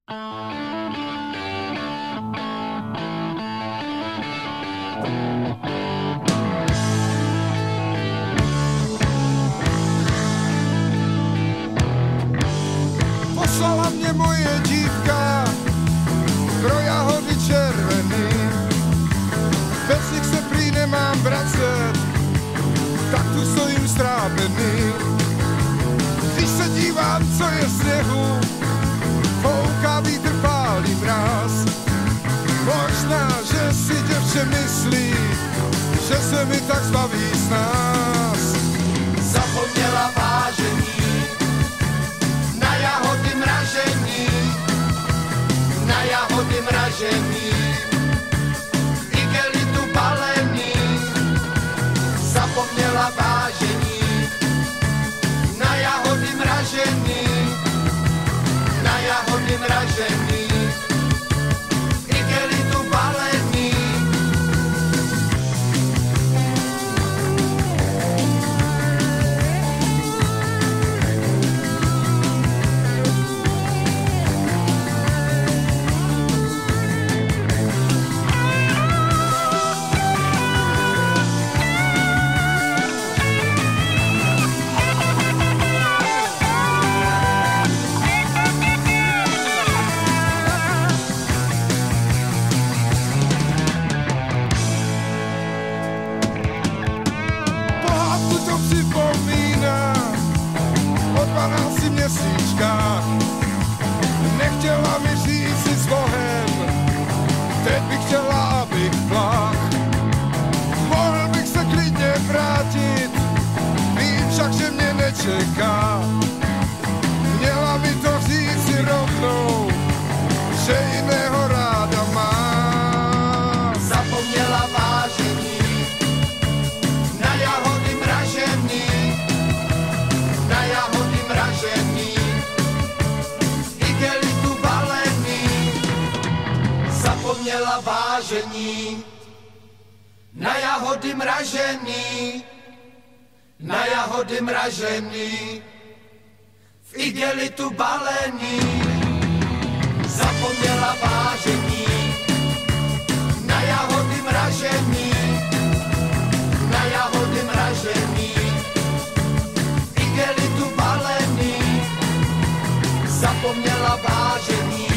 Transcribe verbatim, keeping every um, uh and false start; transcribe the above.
Poslala mě moje dívka pro jahody červený, bez nich se prý nemám vracet, tak tu stojím strápený. Když se dívám, co je sněhu, fouká vítr, pálí mráz. Možná, že si děvče myslí, že se mi tak zbaví z nás. Zapomněla vážení na jahody mražení, na jahody mražení, igelitu balení. Zapomněla vážení na jahody mražení, na jahody mražení, igelitu balení. Pohádku to připomíná o dvanácti měsíčkách. Nechtěla mi říct si s Bohem, teď bych chtěla, abych plach. Mohl bych se klidně vrátit, vím však, že mě nečeká. Měla mi to říct si rovnou, že jiného ráda má. Zapomněla vážení na jahody mražení, na jahody mražení, igelitu balení. Zapomněla vážení na jahody mražení, na jahody mražení, v igelitu balení. Zapomněla vážení na jahody mražení, na jahody mražení, igelitu balení. Zapomněla vážení